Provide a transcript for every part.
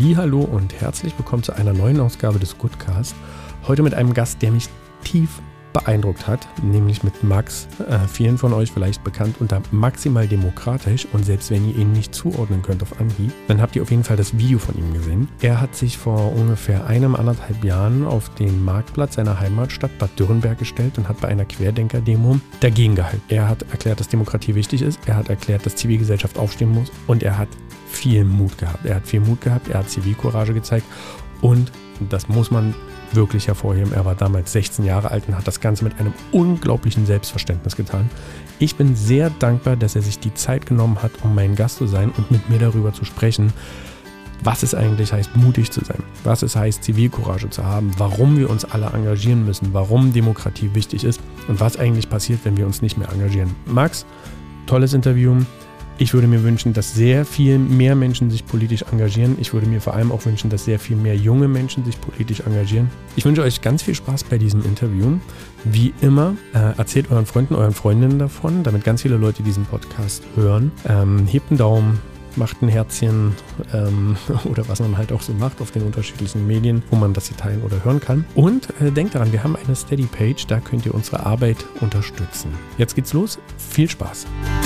Hallihallo und herzlich willkommen zu einer neuen Ausgabe des Goodcast. Heute mit einem Gast, der mich tief beeindruckt hat, nämlich mit Max, vielen von euch vielleicht bekannt unter Maximal Demokratisch, und selbst wenn ihr ihn nicht zuordnen könnt auf Anhieb, dann habt ihr auf jeden Fall das Video von ihm gesehen. Er hat sich vor ungefähr 1,5 Jahren auf den Marktplatz seiner Heimatstadt Bad Dürrenberg gestellt und hat bei einer Querdenker-Demo dagegen gehalten. Er hat erklärt, dass Demokratie wichtig ist, er hat erklärt, dass Zivilgesellschaft aufstehen muss, und er hat viel Mut gehabt. Er hat Zivilcourage gezeigt, und das muss man wirklich hervorheben. Er war damals 16 Jahre alt und hat das Ganze mit einem unglaublichen Selbstverständnis getan. Ich bin sehr dankbar, dass er sich die Zeit genommen hat, um mein Gast zu sein und mit mir darüber zu sprechen, was es eigentlich heißt, mutig zu sein, was es heißt, Zivilcourage zu haben, warum wir uns alle engagieren müssen, warum Demokratie wichtig ist und was eigentlich passiert, wenn wir uns nicht mehr engagieren. Max, tolles Interview. Ich würde mir wünschen, dass sehr viel mehr Menschen sich politisch engagieren. Ich würde mir vor allem auch wünschen, dass sehr viel mehr junge Menschen sich politisch engagieren. Ich wünsche euch ganz viel Spaß bei diesem Interview. Wie immer, erzählt euren Freunden, euren Freundinnen davon, damit ganz viele Leute diesen Podcast hören. Hebt einen Daumen, macht ein Herzchen oder was man halt auch so macht auf den unterschiedlichen Medien, wo man das hier teilen oder hören kann. Und denkt daran, wir haben eine Steady-Page, da könnt ihr unsere Arbeit unterstützen. Jetzt geht's los. Viel Spaß.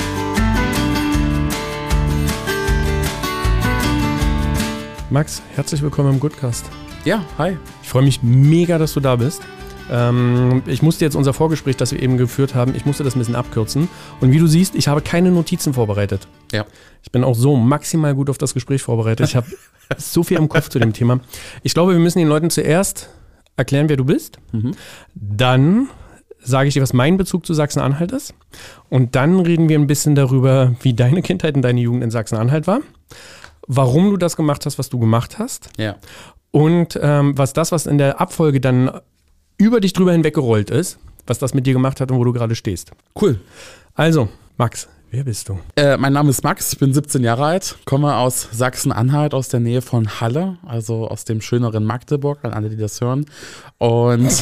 Max, herzlich willkommen im Goodcast. Ja, hi. Ich freue mich mega, dass du da bist. Ich musste jetzt unser Vorgespräch, das wir eben geführt haben, ich musste das ein bisschen abkürzen. Und wie du siehst, ich habe keine Notizen vorbereitet. Ja. Ich bin auch so maximal gut auf das Gespräch vorbereitet. Ich habe so viel im Kopf zu dem Thema. Ich glaube, wir müssen den Leuten zuerst erklären, wer du bist. Dann sage ich dir, was mein Bezug zu Sachsen-Anhalt ist. Und dann reden wir ein bisschen darüber, wie deine Kindheit und deine Jugend in Sachsen-Anhalt war. Warum du das gemacht hast, was du gemacht hast. Ja. Und was in der Abfolge dann über dich drüber hinweggerollt ist, was das mit dir gemacht hat und wo du gerade stehst. Cool. Also, Max, wer bist du? Mein Name ist Max, ich bin 17 Jahre alt, komme aus Sachsen-Anhalt, aus der Nähe von Halle, also aus dem schöneren Magdeburg, an alle, die das hören. Und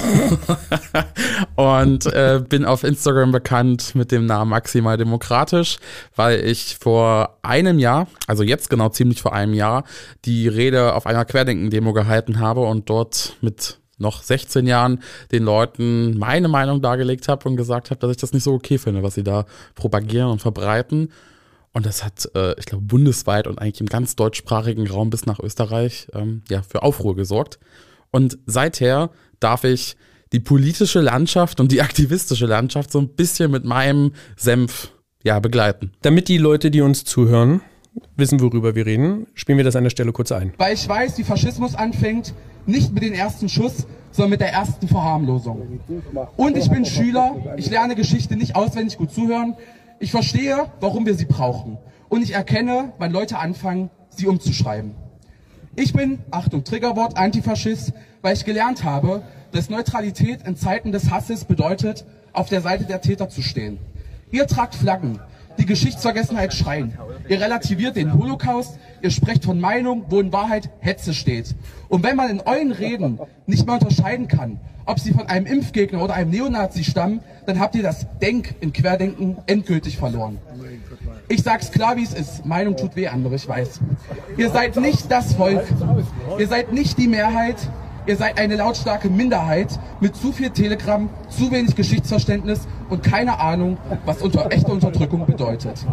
bin auf Instagram bekannt mit dem Namen Maximal Demokratisch, weil ich vor einem Jahr, also jetzt genau ziemlich vor einem Jahr, die Rede auf einer Querdenken-Demo gehalten habe und dort mit noch 16 Jahren den Leuten meine Meinung dargelegt habe und gesagt habe, dass ich das nicht so okay finde, was sie da propagieren und verbreiten. Und das hat, ich glaube, bundesweit und eigentlich im ganz deutschsprachigen Raum bis nach Österreich für Aufruhr gesorgt. Und seither darf ich die politische Landschaft und die aktivistische Landschaft so ein bisschen mit meinem Senf begleiten. Damit die Leute, die uns zuhören, wissen, worüber wir reden, spielen wir das an der Stelle kurz ein. Weil ich weiß, wie Faschismus anfängt, nicht mit dem ersten Schuss, sondern mit der ersten Verharmlosung. Und ich bin Schüler, ich lerne Geschichte nicht auswendig, gut zuhören. Ich verstehe, warum wir sie brauchen. Und ich erkenne, wann Leute anfangen, sie umzuschreiben. Ich bin, Achtung, Triggerwort, Antifaschist, weil ich gelernt habe, dass Neutralität in Zeiten des Hasses bedeutet, auf der Seite der Täter zu stehen. Ihr tragt Flaggen, die Geschichtsvergessenheit schreien. Ihr relativiert den Holocaust, ihr sprecht von Meinung, wo in Wahrheit Hetze steht. Und wenn man in euren Reden nicht mehr unterscheiden kann, ob sie von einem Impfgegner oder einem Neonazi stammen, dann habt ihr das in Querdenken endgültig verloren. Ich sag's klar, wie es ist. Meinung tut weh, andere, ich weiß. Ihr seid nicht das Volk. Ihr seid nicht die Mehrheit. Ihr seid eine lautstarke Minderheit mit zu viel Telegram, zu wenig Geschichtsverständnis und keine Ahnung, was echte Unterdrückung bedeutet.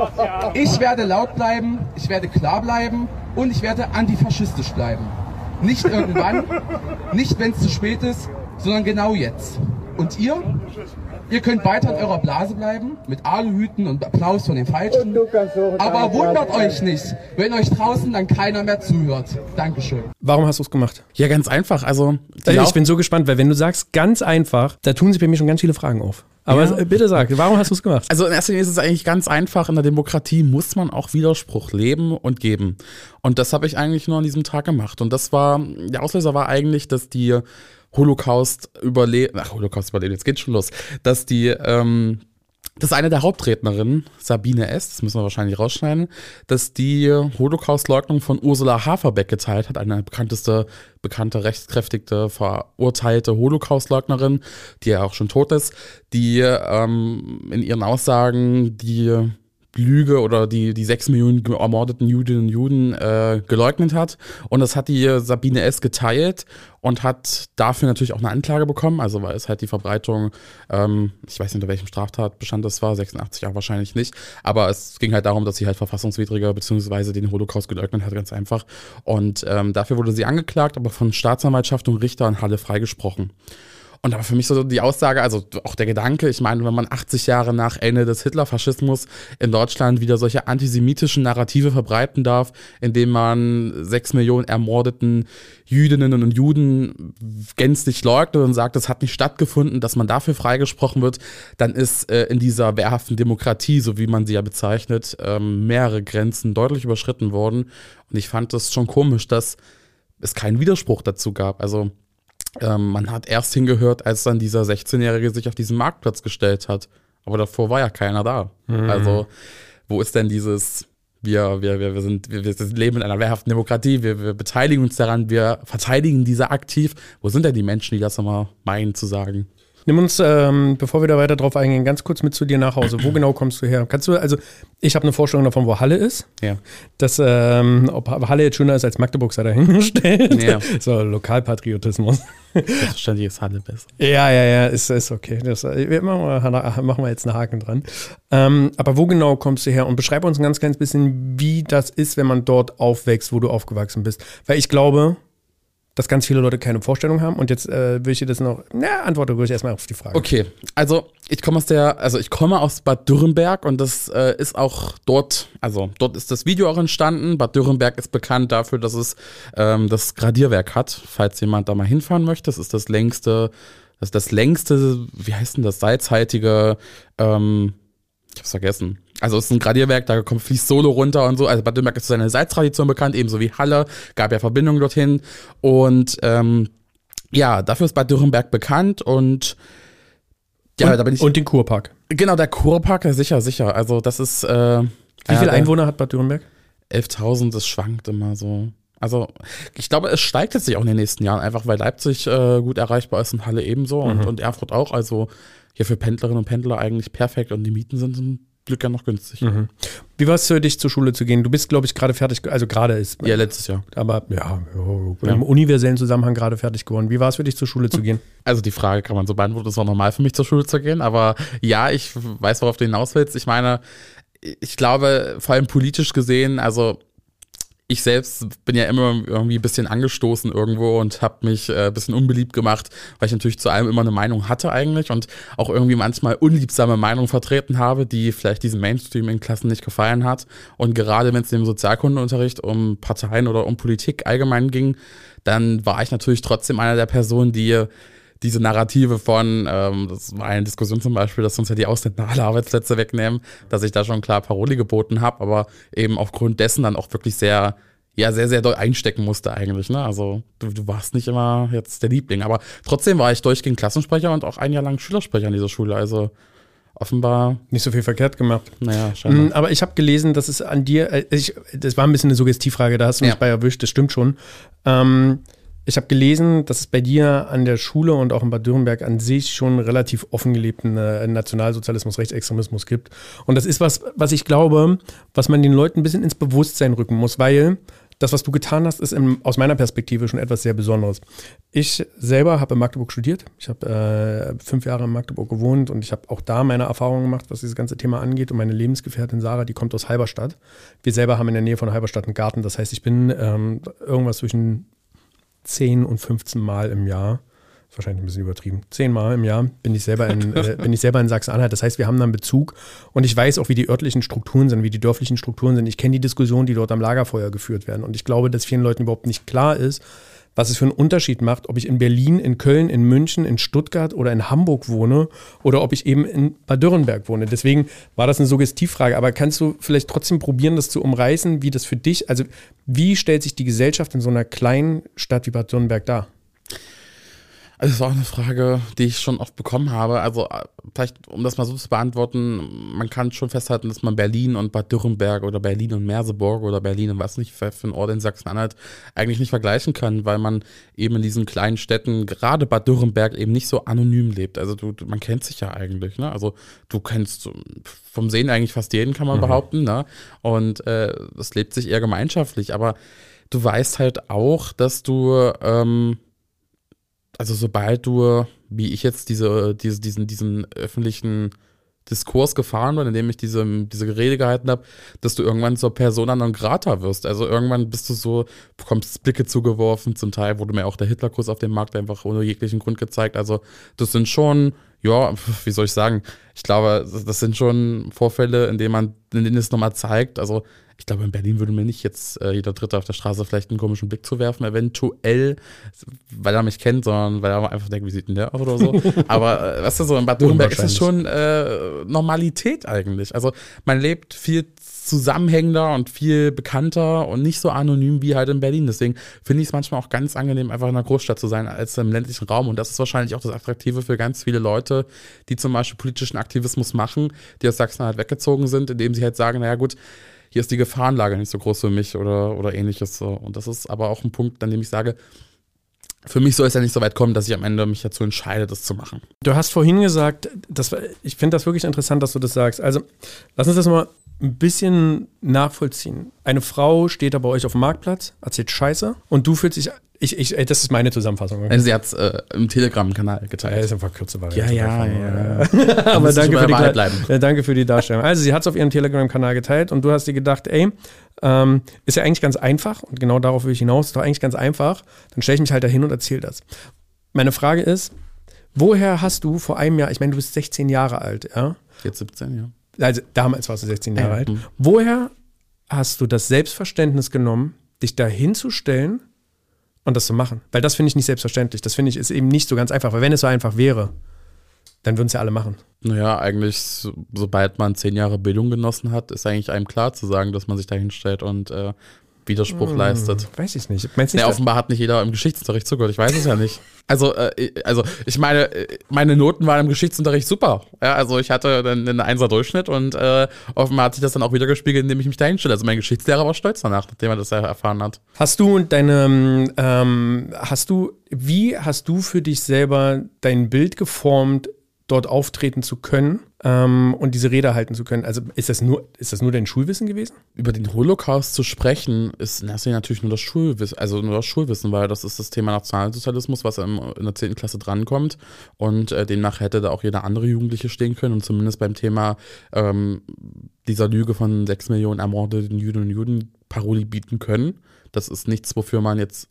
Ich werde laut bleiben, ich werde klar bleiben und ich werde antifaschistisch bleiben. Nicht irgendwann, nicht wenn es zu spät ist, sondern genau jetzt. Und ihr? Ihr könnt weiter in eurer Blase bleiben, mit Aluhüten und Applaus von den Falschen. Aber wundert euch nicht, wenn euch draußen dann keiner mehr zuhört. Dankeschön. Warum hast du es gemacht? Ja, ganz einfach. Also ich bin so gespannt, weil wenn du sagst, ganz einfach, da tun sich bei mir schon ganz viele Fragen auf. Aber bitte sag, warum hast du es gemacht? Also in erster Linie ist es eigentlich ganz einfach. In der Demokratie muss man auch Widerspruch leben und geben. Und das habe ich eigentlich nur an diesem Tag gemacht. Und der Auslöser war eigentlich, dass die Holocaust überlebt, jetzt geht's schon los, dass dass eine der Hauptrednerinnen, Sabine S., das müssen wir wahrscheinlich rausschneiden, dass die Holocaust-Leugnung von Ursula Haferbeck geteilt hat, eine bekannte, rechtskräftige, verurteilte Holocaust-Leugnerin, die ja auch schon tot ist, die in ihren Aussagen die Lüge oder die 6 Millionen ermordeten Jüdinnen und Juden geleugnet hat. Und das hat die Sabine S. geteilt und hat dafür natürlich auch eine Anklage bekommen. Also weil es halt die Verbreitung, ich weiß nicht, unter welchem Straftatbestand das war, 86 Jahre wahrscheinlich nicht. Aber es ging halt darum, dass sie halt verfassungswidriger beziehungsweise den Holocaust geleugnet hat, ganz einfach. Und dafür wurde sie angeklagt, aber von Staatsanwaltschaft und Richter in Halle freigesprochen. Und aber für mich so die Aussage, also auch der Gedanke, ich meine, wenn man 80 Jahre nach Ende des Hitlerfaschismus in Deutschland wieder solche antisemitischen Narrative verbreiten darf, indem man 6 Millionen ermordeten Jüdinnen und Juden gänzlich leugnet und sagt, das hat nicht stattgefunden, dass man dafür freigesprochen wird, dann ist in dieser wehrhaften Demokratie, so wie man sie ja bezeichnet, mehrere Grenzen deutlich überschritten worden. Und ich fand das schon komisch, dass es keinen Widerspruch dazu gab. Also man hat erst hingehört, als dann dieser 16-Jährige sich auf diesen Marktplatz gestellt hat. Aber davor war ja keiner da. Mhm. Also, wo ist denn dieses, wir leben in einer wehrhaften Demokratie, wir beteiligen uns daran, wir verteidigen diese aktiv. Wo sind denn die Menschen, die das nochmal meinen zu sagen? Nimm uns, bevor wir da weiter drauf eingehen, ganz kurz mit zu dir nach Hause. Wo genau kommst du her? Also ich habe eine Vorstellung davon, wo Halle ist. Ja. Dass, ob Halle jetzt schöner ist als Magdeburg, sei dahingestellt. Ja. So, Lokalpatriotismus. Selbstverständlich ist Halle besser. Ja, ist okay. Machen wir jetzt einen Haken dran. Aber wo genau kommst du her? Und beschreib uns ein ganz kleines bisschen, wie das ist, wenn man dort aufwächst, wo du aufgewachsen bist. Weil ich glaube, dass ganz viele Leute keine Vorstellung haben. Und jetzt will ich dir das noch, antworte ruhig erstmal auf die Frage. Okay, also ich komme aus Bad Dürrenberg und das ist auch dort ist das Video auch entstanden. Bad Dürrenberg ist bekannt dafür, dass es das Gradierwerk hat, falls jemand da mal hinfahren möchte. Das ist das längste, wie heißt denn das, salzhaltige, ich hab's vergessen. Also es ist ein Gradierwerk, da fließt Solo runter und so. Also Bad Dürrenberg ist für seine Salztradition bekannt, ebenso wie Halle, gab ja Verbindungen dorthin. Und dafür ist Bad Dürrenberg bekannt und da bin ich. Und den Kurpark. Genau, der Kurpark, sicher. Also das ist. Wie viele Einwohner hat Bad Dürrenberg? 11.000, das schwankt immer so. Also ich glaube, es steigt jetzt sich auch in den nächsten Jahren, einfach weil Leipzig gut erreichbar ist und Halle ebenso und Erfurt auch. Also hier für Pendlerinnen und Pendler eigentlich perfekt und die Mieten sind zum Glück ja noch günstig. Mhm. Wie war es für dich, zur Schule zu gehen? Du bist, glaube ich, gerade fertig, also gerade ist. Ja, letztes Jahr. Aber im universellen Zusammenhang gerade fertig geworden. Wie war es für dich, zur Schule zu gehen? Also die Frage kann man so beantworten, es war normal für mich, zur Schule zu gehen. Aber ja, ich weiß, worauf du hinaus willst. Ich meine, ich glaube, vor allem politisch gesehen, also ich selbst bin ja immer irgendwie ein bisschen angestoßen irgendwo und habe mich ein bisschen unbeliebt gemacht, weil ich natürlich zu allem immer eine Meinung hatte eigentlich und auch irgendwie manchmal unliebsame Meinungen vertreten habe, die vielleicht diesem Mainstream in Klassen nicht gefallen hat. Und gerade wenn es im Sozialkundeunterricht um Parteien oder um Politik allgemein ging, dann war ich natürlich trotzdem einer der Personen, die diese Narrative von, das war eine Diskussion zum Beispiel, dass uns ja die Ausländer alle Arbeitsplätze wegnehmen, dass ich da schon klar Paroli geboten habe, aber eben aufgrund dessen dann auch wirklich sehr doll einstecken musste eigentlich. Ne? Also du warst nicht immer jetzt der Liebling, aber trotzdem war ich durchgehend Klassensprecher und auch ein Jahr lang Schülersprecher an dieser Schule, also offenbar nicht so viel verkehrt gemacht. Naja, scheinbar. Aber ich habe gelesen, dass es an dir, das war ein bisschen eine Suggestivfrage, da hast du mich bei erwischt, das stimmt schon. Ich habe gelesen, dass es bei dir an der Schule und auch in Bad Dürrenberg an sich schon relativ offen gelebten Nationalsozialismus, Rechtsextremismus gibt. Und das ist was ich glaube, was man den Leuten ein bisschen ins Bewusstsein rücken muss, weil das, was du getan hast, ist aus meiner Perspektive schon etwas sehr Besonderes. Ich selber habe in Magdeburg studiert. Ich habe 5 Jahre in Magdeburg gewohnt und ich habe auch da meine Erfahrungen gemacht, was dieses ganze Thema angeht. Und meine Lebensgefährtin Sarah, die kommt aus Halberstadt. Wir selber haben in der Nähe von Halberstadt einen Garten. Das heißt, ich bin irgendwas zwischen 10 und 15 Mal im Jahr, ist wahrscheinlich ein bisschen übertrieben, 10 Mal im Jahr bin ich selber in Sachsen-Anhalt. Das heißt, wir haben da einen Bezug und ich weiß auch, wie die örtlichen Strukturen sind, wie die dörflichen Strukturen sind. Ich kenne die Diskussionen, die dort am Lagerfeuer geführt werden und ich glaube, dass vielen Leuten überhaupt nicht klar ist, was es für einen Unterschied macht, ob ich in Berlin, in Köln, in München, in Stuttgart oder in Hamburg wohne oder ob ich eben in Bad Dürrenberg wohne. Deswegen war das eine Suggestivfrage, aber kannst du vielleicht trotzdem probieren, das zu umreißen, wie das für dich, also wie stellt sich die Gesellschaft in so einer kleinen Stadt wie Bad Dürrenberg dar? Also das ist auch eine Frage, die ich schon oft bekommen habe. Also vielleicht, um das mal so zu beantworten, man kann schon festhalten, dass man Berlin und Bad Dürrenberg oder Berlin und Merseburg oder Berlin und was nicht für einen Ort in Sachsen-Anhalt eigentlich nicht vergleichen kann, weil man eben in diesen kleinen Städten, gerade Bad Dürrenberg, eben nicht so anonym lebt. Also man kennt sich ja eigentlich, ne? Also du kennst vom Sehen eigentlich fast jeden, kann man behaupten, ne? Und das lebt sich eher gemeinschaftlich, aber du weißt halt auch, dass du also sobald du, wie ich jetzt diesen öffentlichen Diskurs gefahren bin, in dem ich diese Rede gehalten habe, dass du irgendwann zur Persona non grata wirst. Also irgendwann bist du so, bekommst Blicke zugeworfen, zum Teil wurde mir auch der Hitlerkuss auf dem Markt einfach ohne jeglichen Grund gezeigt. Also das sind schon, ja, wie soll ich sagen, ich glaube, das sind schon Vorfälle, in denen es nochmal zeigt, also ich glaube, in Berlin würde mir nicht jetzt jeder Dritte auf der Straße vielleicht einen komischen Blick zu werfen, eventuell, weil er mich kennt, sondern weil er einfach denkt, wie sieht denn der aus oder so. Aber weißt du, so in Bad Dürrenberg ist es schon Normalität eigentlich. Also man lebt viel zusammenhängender und viel bekannter und nicht so anonym wie halt in Berlin. Deswegen finde ich es manchmal auch ganz angenehm, einfach in einer Großstadt zu sein als im ländlichen Raum. Und das ist wahrscheinlich auch das Attraktive für ganz viele Leute, die zum Beispiel politischen Aktivismus machen, die aus Sachsen halt weggezogen sind, indem sie halt sagen, naja gut, hier ist die Gefahrenlage nicht so groß für mich oder ähnliches. Und das ist aber auch ein Punkt, an dem ich sage, für mich soll es ja nicht so weit kommen, dass ich am Ende mich dazu entscheide, das zu machen. Du hast vorhin gesagt, ich finde das wirklich interessant, dass du das sagst. Also lass uns das mal ein bisschen nachvollziehen. Eine Frau steht da bei euch auf dem Marktplatz, erzählt Scheiße und du fühlst dich, das ist meine Zusammenfassung. Also sie hat es im Telegram-Kanal geteilt. Ja, ist einfach kürze Variante. Ja. Aber danke für die Darstellung. Also sie hat es auf ihrem Telegram-Kanal geteilt und du hast dir gedacht, ey, ist ja eigentlich ganz einfach und genau darauf will ich hinaus, ist doch eigentlich ganz einfach, dann stelle ich mich halt dahin und erzähle das. Meine Frage ist, woher hast du vor einem Jahr, ich meine, du bist 16 Jahre alt, ja? Jetzt 17, ja. Also damals warst du 16 Jahre alt. Woher hast du das Selbstverständnis genommen, dich da hinzustellen und das zu machen? Weil das finde ich nicht selbstverständlich. Das finde ich ist eben nicht so ganz einfach. Weil wenn es so einfach wäre, dann würden es ja alle machen. Naja, eigentlich, sobald man 10 Jahre Bildung genossen hat, ist eigentlich einem klar zu sagen, dass man sich da hinstellt und Widerspruch leistet. Weiß ich nicht. Meinst du nicht, offenbar hat nicht jeder im Geschichtsunterricht zugehört. Ich weiß es ja nicht. Also ich meine Noten waren im Geschichtsunterricht super. Ja, also ich hatte einen 1er Durchschnitt und offenbar hat sich das dann auch wieder gespiegelt, indem ich mich da hinstelle. Also mein Geschichtslehrer war stolz danach, nachdem er das ja erfahren hat. Wie hast du für dich selber dein Bild geformt, dort auftreten zu können und diese Rede halten zu können? Also ist das nur dein Schulwissen gewesen? Über den Holocaust zu sprechen, ist in erster Linie natürlich nur das Schulwissen, weil das ist das Thema Nationalsozialismus, was in der 10. Klasse drankommt und demnach hätte da auch jeder andere Jugendliche stehen können und zumindest beim Thema dieser Lüge von 6 Millionen ermordeten Jüdinnen und Juden Paroli bieten können. Das ist nichts, wofür man jetzt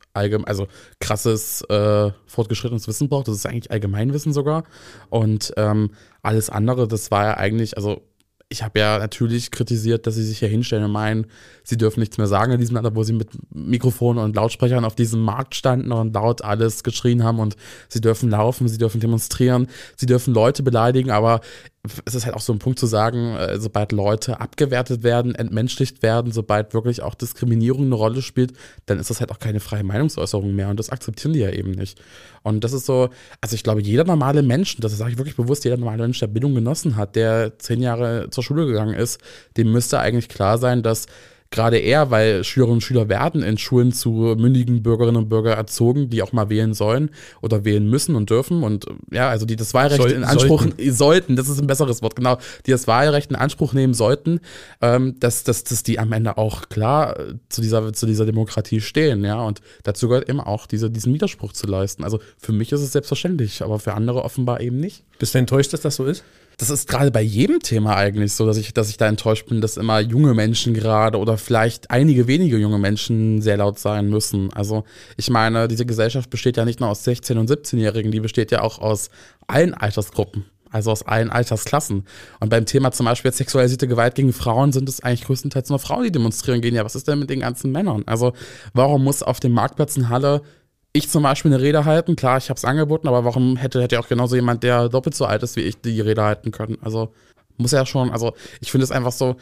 krasses, fortgeschrittenes Wissen braucht. Das ist eigentlich Allgemeinwissen sogar. Und alles andere, das war ja eigentlich, also ich habe ja natürlich kritisiert, dass sie sich hier hinstellen und meinen, sie dürfen nichts mehr sagen in diesem Land, wo sie mit Mikrofonen und Lautsprechern auf diesem Markt standen und laut alles geschrien haben und sie dürfen laufen, sie dürfen demonstrieren, sie dürfen Leute beleidigen, aber es ist halt auch so ein Punkt zu sagen, sobald Leute abgewertet werden, entmenschlicht werden, sobald wirklich auch Diskriminierung eine Rolle spielt, dann ist das halt auch keine freie Meinungsäußerung mehr und das akzeptieren die ja eben nicht. Und das ist so, also ich glaube, jeder normale Mensch, das sage ich wirklich bewusst, jeder normale Mensch, der Bildung genossen hat, der 10 Jahre zur Schule gegangen ist, dem müsste eigentlich klar sein, dass gerade weil Schülerinnen und Schüler werden in Schulen zu mündigen Bürgerinnen und Bürgern erzogen, die auch mal wählen sollen oder wählen müssen und dürfen und ja, also die das Wahlrecht in Anspruch sollten, das ist ein besseres Wort, genau, die das Wahlrecht in Anspruch nehmen sollten, dass die am Ende auch klar zu dieser Demokratie stehen, ja, und dazu gehört eben auch diesen Widerspruch zu leisten. Also für mich ist es selbstverständlich, aber für andere offenbar eben nicht. Bist du enttäuscht, dass das so ist? Das ist gerade bei jedem Thema eigentlich so, dass ich da enttäuscht bin, dass immer junge Menschen gerade oder vielleicht einige wenige junge Menschen sehr laut sein müssen. Also ich meine, diese Gesellschaft besteht ja nicht nur aus 16- und 17-Jährigen, die besteht ja auch aus allen Altersgruppen, also aus allen Altersklassen. Und beim Thema zum Beispiel jetzt sexualisierte Gewalt gegen Frauen sind es eigentlich größtenteils nur Frauen, die demonstrieren gehen. Ja, was ist denn mit den ganzen Männern? Also warum muss auf dem Marktplatz in Halle ich zum Beispiel eine Rede halten? Klar, ich habe es angeboten, aber warum hätte ja auch genauso jemand, der doppelt so alt ist wie ich, die Rede halten können? Also muss ja schon, also ich finde es einfach so,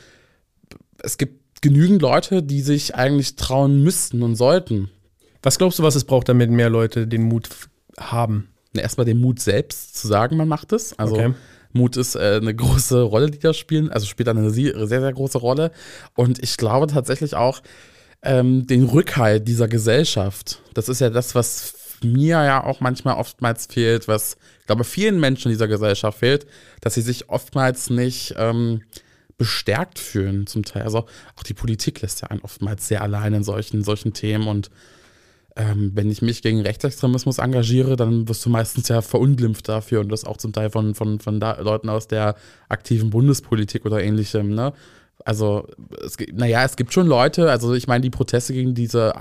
es gibt genügend Leute, die sich eigentlich trauen müssten und sollten. Was glaubst du, was es braucht, damit mehr Leute den Mut haben? Erstmal den Mut selbst zu sagen, man macht es. Also Okay. Mut ist eine große Rolle, die da spielen. Also spielt eine sehr, sehr große Rolle. Und ich glaube tatsächlich auch den Rückhalt dieser Gesellschaft. Das ist ja das, was mir ja auch oftmals fehlt, was, ich glaube, vielen Menschen in dieser Gesellschaft fehlt, dass sie sich oftmals nicht bestärkt fühlen zum Teil. Also auch die Politik lässt ja einen oftmals sehr allein in solchen Themen. Und wenn ich mich gegen Rechtsextremismus engagiere, dann wirst du meistens ja verunglimpft dafür und das auch zum Teil von Leuten aus der aktiven Bundespolitik oder ähnlichem, ne? Also, es gibt schon Leute, also ich meine, die Proteste gegen diese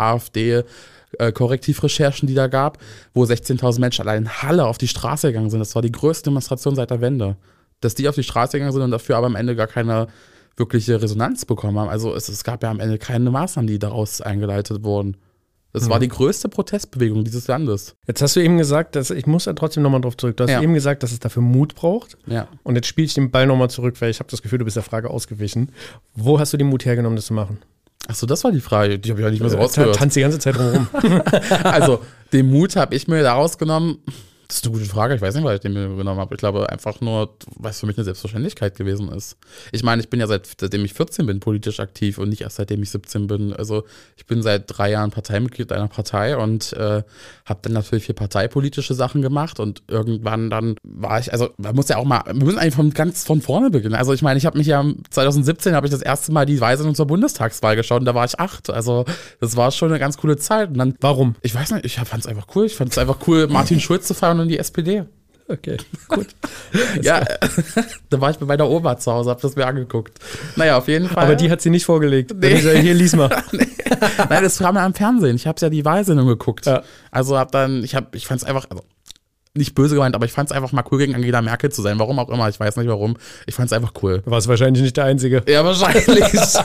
AfD-Korrektivrecherchen, die da gab, wo 16.000 Menschen allein in Halle auf die Straße gegangen sind, das war die größte Demonstration seit der Wende. Dass die auf die Straße gegangen sind und dafür aber am Ende gar keine wirkliche Resonanz bekommen haben. Also es gab ja am Ende keine Maßnahmen, die daraus eingeleitet wurden. Das war die größte Protestbewegung dieses Landes. Jetzt hast du eben gesagt, ich muss ja trotzdem nochmal drauf zurück, du hast eben gesagt, dass es dafür Mut braucht. Ja. Und jetzt spiele ich den Ball nochmal zurück, weil ich habe das Gefühl, du bist der Frage ausgewichen. Wo hast du den Mut hergenommen, das zu machen? Achso, das war die Frage, die habe ich ja nicht mehr so rausgehört. Tanzt die ganze Zeit drumherum. Also, den Mut habe ich mir daraus genommen. Das ist eine gute Frage, ich weiß nicht, was ich den mir genommen habe. Ich glaube einfach nur, weil es für mich eine Selbstverständlichkeit gewesen ist. Ich meine, ich bin ja seitdem ich 14 bin politisch aktiv und nicht erst seitdem ich 17 bin. Also ich bin seit 3 Jahren Parteimitglied einer Partei und habe dann natürlich viel parteipolitische Sachen gemacht und irgendwann dann war ich, also man muss ja auch mal, wir müssen eigentlich ganz von vorne beginnen. Also ich meine, ich habe mich ja 2017 habe ich das erste Mal die Weiße zur Bundestagswahl geschaut und da war ich 8. Also das war schon eine ganz coole Zeit. Und dann, warum? Ich weiß nicht, ich fand es einfach cool. Ich fand es einfach cool, Martin Schulz zu feiern und die SPD. Okay, gut. Ja, da war ich bei meiner Oma zu Hause, hab das mir angeguckt. Naja, auf jeden Fall. Aber die hat sie nicht vorgelegt. Nee. Hier, lies mal. Nee. Nein, das kam ja am Fernsehen. Ich hab's ja die Wahlsendung geguckt. Ja. Also ich fand's einfach, also nicht böse gemeint, aber ich fand's einfach mal cool, gegen Angela Merkel zu sein. Warum auch immer, ich weiß nicht warum. Ich fand's einfach cool. Du warst wahrscheinlich nicht der Einzige. Ja, wahrscheinlich.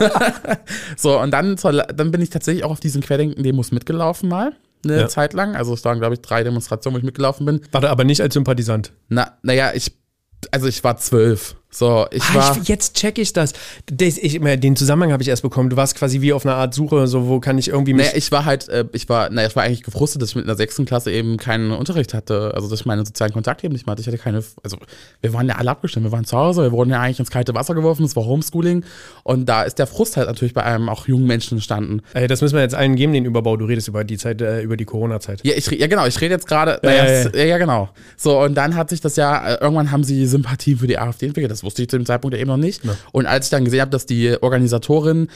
So, und dann bin ich tatsächlich auch auf diesen Querdenken-Demos mitgelaufen mal. Eine Zeit lang. Also es waren, glaube ich, 3 Demonstrationen, wo ich mitgelaufen bin. Warte, aber nicht als Sympathisant. Naja, ich war 12. So, jetzt check ich das. Den Zusammenhang habe ich erst bekommen. Du warst quasi wie auf einer Art Suche, so wo kann ich irgendwie mich... Ich war eigentlich gefrustet, dass ich mit einer 6. Klasse eben keinen Unterricht hatte. Also, dass ich meine sozialen Kontakte eben nicht mehr hatte. Ich hatte keine, also, wir waren ja alle abgestimmt. Wir waren zu Hause, wir wurden ja eigentlich ins kalte Wasser geworfen. Es war Homeschooling. Und da ist der Frust halt natürlich bei einem auch jungen Menschen entstanden. Das müssen wir jetzt allen geben, den Überbau. Du redest über die Zeit, über die Corona-Zeit. Ja, genau. Ich rede jetzt gerade, ja, genau. So, und dann hat sich das irgendwann haben sie Sympathien für die AfD entwickelt. Das wusste ich zu dem Zeitpunkt eben noch nicht. Ja. Und als ich dann gesehen habe, dass die Organisatorin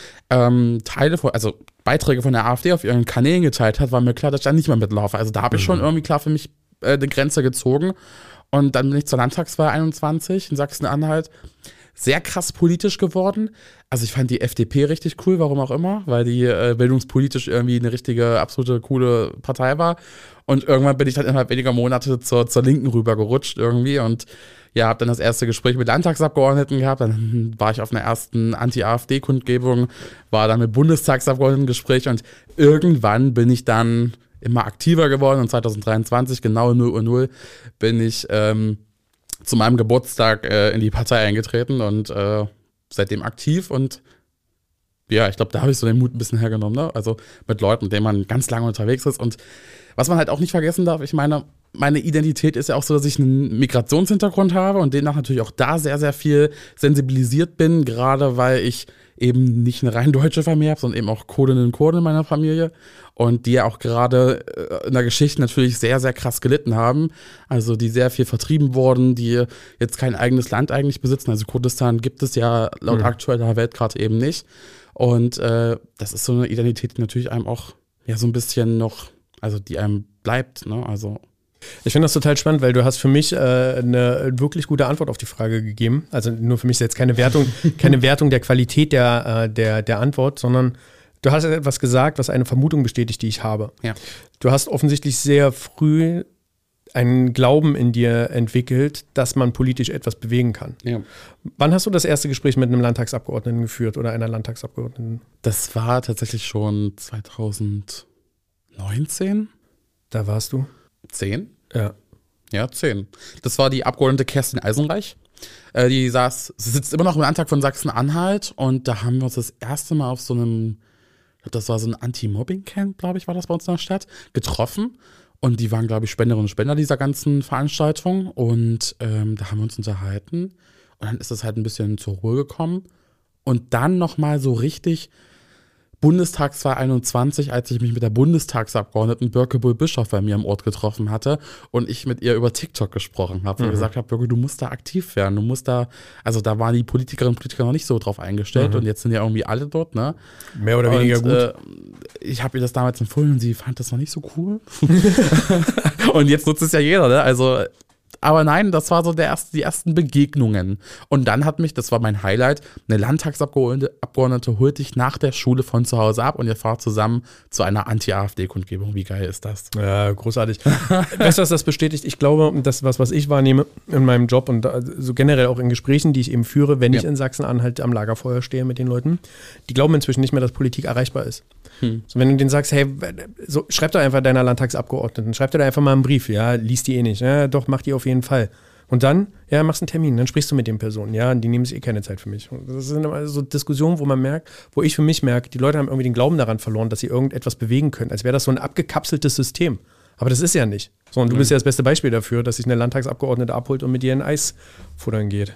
Beiträge von der AfD auf ihren Kanälen geteilt hat, war mir klar, dass ich dann nicht mehr mitlaufe. Also da habe ich schon irgendwie klar für mich eine Grenze gezogen. Und dann bin ich zur Landtagswahl 21 in Sachsen-Anhalt. Sehr krass politisch geworden. Also ich fand die FDP richtig cool, warum auch immer, weil die bildungspolitisch irgendwie eine richtige, absolute coole Partei war. Und irgendwann bin ich dann innerhalb weniger Monate zur Linken rübergerutscht irgendwie und habe dann das erste Gespräch mit Landtagsabgeordneten gehabt. Dann war ich auf einer ersten Anti-AfD-Kundgebung, war dann mit Bundestagsabgeordneten im Gespräch und irgendwann bin ich dann immer aktiver geworden und 2023, genau 0:0, bin ich zu meinem Geburtstag in die Partei eingetreten und seitdem aktiv und ja, ich glaube, da habe ich so den Mut ein bisschen hergenommen, ne? Also mit Leuten, mit denen man ganz lange unterwegs ist und was man halt auch nicht vergessen darf, ich meine Identität ist ja auch so, dass ich einen Migrationshintergrund habe und demnach natürlich auch da sehr, sehr viel sensibilisiert bin, gerade weil ich eben nicht eine rein deutsche Familie habe, sondern eben auch Kurdinnen und Kurden in meiner Familie und die ja auch gerade in der Geschichte natürlich sehr, sehr krass gelitten haben, also die sehr viel vertrieben wurden, die jetzt kein eigenes Land eigentlich besitzen, also Kurdistan gibt es ja laut aktueller Weltkarte eben nicht und das ist so eine Identität, die natürlich einem auch ja so ein bisschen noch, also die einem bleibt, ne, also ich finde das total spannend, weil du hast für mich eine wirklich gute Antwort auf die Frage gegeben. Also nur für mich ist jetzt keine Wertung der Qualität der Antwort, sondern du hast etwas gesagt, was eine Vermutung bestätigt, die ich habe. Ja. Du hast offensichtlich sehr früh einen Glauben in dir entwickelt, dass man politisch etwas bewegen kann. Ja. Wann hast du das erste Gespräch mit einem Landtagsabgeordneten geführt oder einer Landtagsabgeordneten? Das war tatsächlich schon 2019. Da warst du? 10? Ja. Ja, 10. Das war die Abgeordnete Kerstin Eisenreich. Sie sitzt immer noch im Landtag von Sachsen-Anhalt und da haben wir uns das erste Mal auf so einem, das war so ein Anti-Mobbing-Camp, glaube ich, war das bei uns in der Stadt, getroffen. Und die waren, glaube ich, Spenderinnen und Spender dieser ganzen Veranstaltung. Und da haben wir uns unterhalten. Und dann ist es halt ein bisschen zur Ruhe gekommen. Und dann nochmal so richtig Bundestagswahl 21, als ich mich mit der Bundestagsabgeordneten Birke Bull-Bischoff bei mir im Ort getroffen hatte und ich mit ihr über TikTok gesprochen habe und gesagt habe, Birke, du musst da aktiv werden, du musst da, also da waren die Politikerinnen und Politiker noch nicht so drauf eingestellt und jetzt sind ja irgendwie alle dort, ne? Mehr oder weniger gut. Ich habe ihr das damals empfohlen und sie fand das noch nicht so cool. Und jetzt nutzt es ja jeder, ne? Also aber nein, das war so die ersten Begegnungen. Und dann hat mich, das war mein Highlight, eine Landtagsabgeordnete holt dich nach der Schule von zu Hause ab und ihr fahrt zusammen zu einer Anti-AfD-Kundgebung. Wie geil ist das? Ja, großartig. Weißt du, was das bestätigt? Ich glaube, das was ich wahrnehme in meinem Job und so generell auch in Gesprächen, die ich eben führe, wenn ich in Sachsen-Anhalt am Lagerfeuer stehe mit den Leuten, die glauben inzwischen nicht mehr, dass Politik erreichbar ist. So, wenn du denen sagst, hey, so, schreib doch einfach deiner Landtagsabgeordneten, schreib dir da einfach mal einen Brief, ja, liest die eh nicht, ja, doch, mach die auf jeden Fall. Und dann, ja, machst einen Termin, dann sprichst du mit den Personen, ja, und die nehmen sich eh keine Zeit für mich. Und das sind immer so Diskussionen, wo man merkt, wo ich für mich merke, die Leute haben irgendwie den Glauben daran verloren, dass sie irgendetwas bewegen können, als wäre das so ein abgekapseltes System. Aber das ist ja nicht. So, und du bist ja das beste Beispiel dafür, dass sich eine Landtagsabgeordnete abholt und mit ihr ein Eis futtern geht.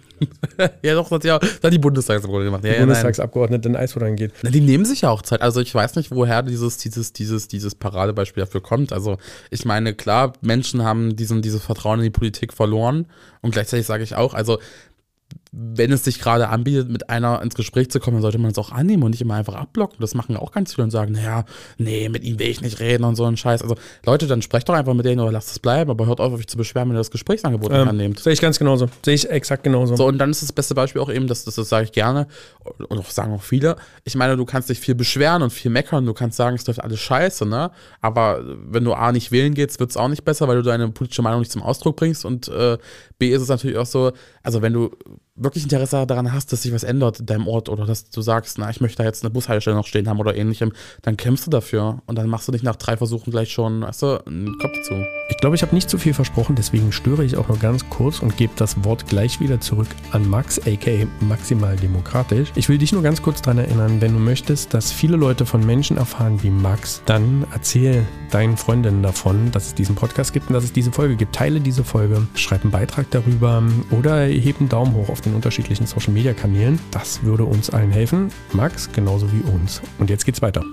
Ja, doch, das hat ja die Bundestagsabgeordnete gemacht. Die Bundestagsabgeordnete ein Eis futtern geht. Na, die nehmen sich ja auch Zeit. Also ich weiß nicht, woher dieses Paradebeispiel dafür kommt. Also ich meine, klar, Menschen haben dieses Vertrauen in die Politik verloren. Und gleichzeitig sage ich auch, also wenn es sich gerade anbietet, mit einer ins Gespräch zu kommen, dann sollte man es auch annehmen und nicht immer einfach abblocken. Das machen ja auch ganz viele und sagen, naja, nee, mit ihm will ich nicht reden und so ein Scheiß. Also Leute, dann sprecht doch einfach mit denen oder lasst es bleiben, aber hört auf, euch zu beschweren, wenn ihr das Gesprächsangebot nicht annehmt. Sehe ich ganz genauso. Sehe ich exakt genauso. So, und dann ist das beste Beispiel auch eben, das sage ich gerne und auch sagen auch viele, ich meine, du kannst dich viel beschweren und viel meckern, du kannst sagen, es läuft alles scheiße, ne? Aber wenn du A, nicht wählen gehst, wird es auch nicht besser, weil du deine politische Meinung nicht zum Ausdruck bringst und B, ist es natürlich auch so, also wenn du wirklich Interesse daran hast, dass sich was ändert in deinem Ort oder dass du sagst, na, ich möchte da jetzt eine Bushaltestelle noch stehen haben oder ähnlichem, dann kämpfst du dafür und dann machst du nicht nach 3 Versuchen gleich schon, weißt du, einen Kopf dazu. Ich glaube, ich habe nicht zu viel versprochen, deswegen störe ich auch nur ganz kurz und gebe das Wort gleich wieder zurück an Max, aka Maximal Demokratisch. Ich will dich nur ganz kurz daran erinnern, wenn du möchtest, dass viele Leute von Menschen erfahren wie Max, dann erzähl deinen Freundinnen davon, dass es diesen Podcast gibt und dass es diese Folge gibt. Teile diese Folge, schreib einen Beitrag darüber oder heb einen Daumen hoch auf den unterschiedlichen Social-Media-Kanälen. Das würde uns allen helfen. Max, genauso wie uns. Und jetzt geht's weiter.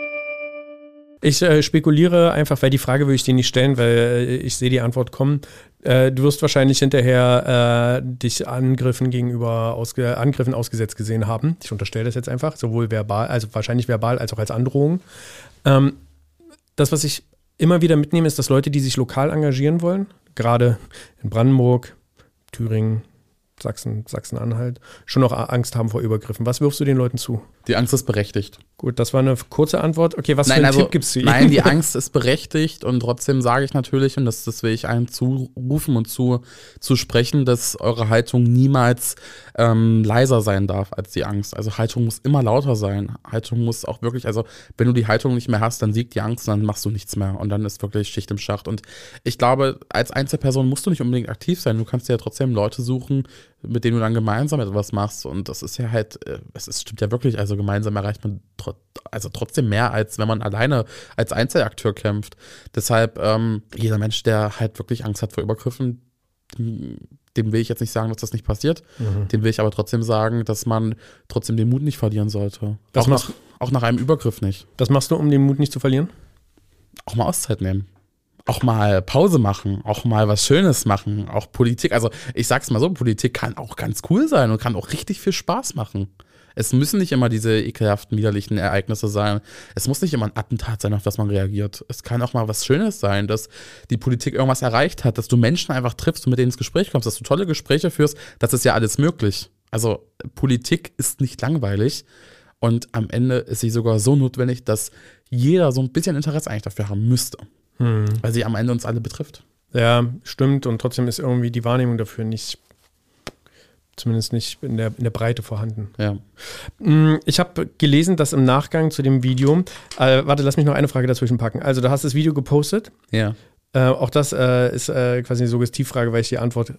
Ich spekuliere einfach, weil die Frage würde ich dir nicht stellen, weil ich sehe die Antwort kommen. Du wirst wahrscheinlich hinterher dich Angriffen ausgesetzt gesehen haben. Ich unterstelle das jetzt einfach, sowohl verbal, also wahrscheinlich verbal, als auch als Androhung. Das, was ich immer wieder mitnehme, ist, dass Leute, die sich lokal engagieren wollen, gerade in Brandenburg, Thüringen, Sachsen-Anhalt, schon noch Angst haben vor Übergriffen. Was wirfst du den Leuten zu? Die Angst ist berechtigt. Gut, das war eine kurze Antwort. Okay, was für einen Tipp gibst du? Nein, die Angst ist berechtigt und trotzdem sage ich natürlich, und das will ich allen zurufen und zu sprechen, dass eure Haltung niemals leiser sein darf als die Angst. Also Haltung muss immer lauter sein. Haltung muss auch wirklich, also wenn du die Haltung nicht mehr hast, dann siegt die Angst und dann machst du nichts mehr und dann ist wirklich Schicht im Schacht. Und ich glaube, als Einzelperson musst du nicht unbedingt aktiv sein. Du kannst ja trotzdem Leute suchen, mit denen du dann gemeinsam etwas machst. Und das ist ja halt, stimmt ja wirklich, also gemeinsam erreicht man trotzdem mehr, als wenn man alleine als Einzelakteur kämpft. Deshalb, jeder Mensch, der halt wirklich Angst hat vor Übergriffen, dem will ich jetzt nicht sagen, dass das nicht passiert. Dem will ich aber trotzdem sagen, dass man trotzdem den Mut nicht verlieren sollte. Auch nach einem Übergriff nicht. Was machst du, um den Mut nicht zu verlieren? Auch mal Auszeit nehmen. Auch mal Pause machen, auch mal was Schönes machen, auch Politik. Also ich sag's mal so, Politik kann auch ganz cool sein und kann auch richtig viel Spaß machen. Es müssen nicht immer diese ekelhaften, widerlichen Ereignisse sein. Es muss nicht immer ein Attentat sein, auf das man reagiert. Es kann auch mal was Schönes sein, dass die Politik irgendwas erreicht hat, dass du Menschen einfach triffst und mit denen ins Gespräch kommst, dass du tolle Gespräche führst. Das ist ja alles möglich. Also Politik ist nicht langweilig und am Ende ist sie sogar so notwendig, dass jeder so ein bisschen Interesse eigentlich dafür haben müsste. Weil sie am Ende uns alle betrifft. Ja, stimmt. Und trotzdem ist irgendwie die Wahrnehmung dafür nicht, zumindest nicht in der Breite vorhanden. Ja. Ich habe gelesen, dass im Nachgang zu dem Video, warte, lass mich noch eine Frage dazwischen packen. Also du hast das Video gepostet. Ja. Auch das ist quasi eine Suggestivfrage, weil ich die Antwort